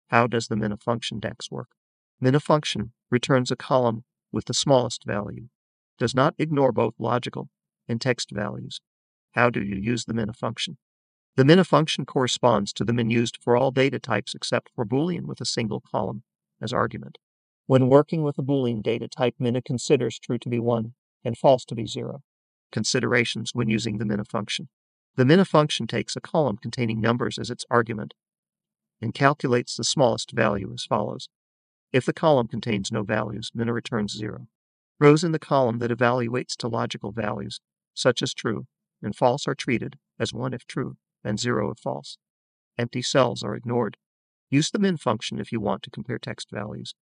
How does the minifunction DEX work? Minifunction returns a column with the smallest value, does not ignore both logical and text values. How do you use the minifunction? The minifunction corresponds to the min used for all data types except for Boolean with a single column as argument. When working with a Boolean data type, min considers true to be 1 and false to be 0. Considerations when using the minifunction. The minifunction takes a column containing numbers as its argument and calculates the smallest value as follows. If the column contains no values, min returns 0. Rows in the column that evaluates to logical values, such as true and false, are treated as 1 if true and 0 if false. Empty cells are ignored. Use the min function if you want to compare text values.